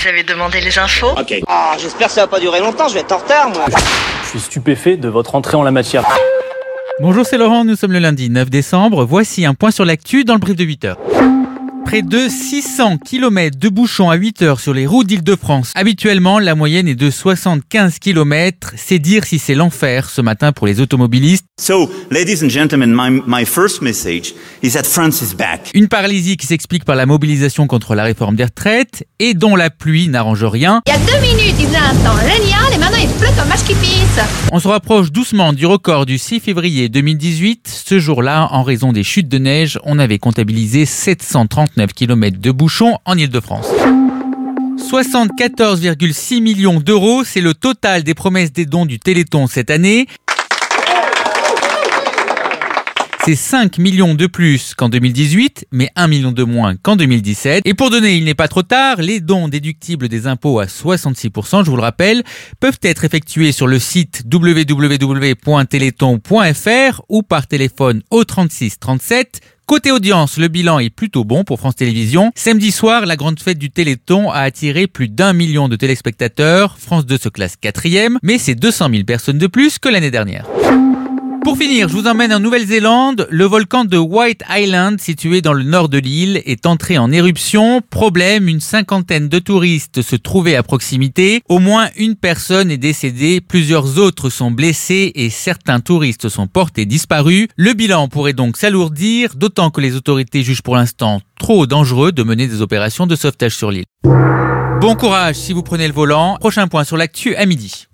Vous avez demandé les infos ? Ok. Ah, j'espère que ça va pas durer longtemps, je vais être en retard, moi. Je suis stupéfait de votre entrée en la matière. Bonjour, c'est Laurent, nous sommes le lundi 9 décembre. Voici un point sur l'actu dans le brief de 8h. Près de 600 km de bouchons à 8h sur les routes d'Île-de-France. Habituellement, la moyenne est de 75 km. C'est dire si c'est l'enfer ce matin pour les automobilistes. So, ladies and gentlemen, my first message is that France is back. Une paralysie qui s'explique par la mobilisation contre la réforme des retraites et dont la pluie n'arrange rien. Il y a 2 minutes, il faisait un temps génial et maintenant il pleut comme vache qui pisse. On se rapproche doucement du record du 6 février 2018. Ce jour-là, en raison des chutes de neige, on avait comptabilisé 739 km de bouchons en Île-de-France. 74,6 millions d'euros, c'est le total des promesses des dons du Téléthon cette année. C'est 5 millions de plus qu'en 2018, mais 1 million de moins qu'en 2017. Et pour donner, il n'est pas trop tard, les dons déductibles des impôts à 66%, je vous le rappelle, peuvent être effectués sur le site www.téléthon.fr ou par téléphone au 36 37. Côté audience, le bilan est plutôt bon pour France Télévisions. Samedi soir, la grande fête du Téléthon a attiré plus d'1 million de téléspectateurs. France 2 se classe 4e, mais c'est 200 000 personnes de plus que l'année dernière. Pour finir, je vous emmène en Nouvelle-Zélande. Le volcan de White Island, situé dans le nord de l'île, est entré en éruption. Problème, une cinquantaine de touristes se trouvaient à proximité. Au moins une personne est décédée, plusieurs autres sont blessés et certains touristes sont portés disparus. Le bilan pourrait donc s'alourdir, d'autant que les autorités jugent pour l'instant trop dangereux de mener des opérations de sauvetage sur l'île. Bon courage si vous prenez le volant. Prochain point sur l'actu à midi.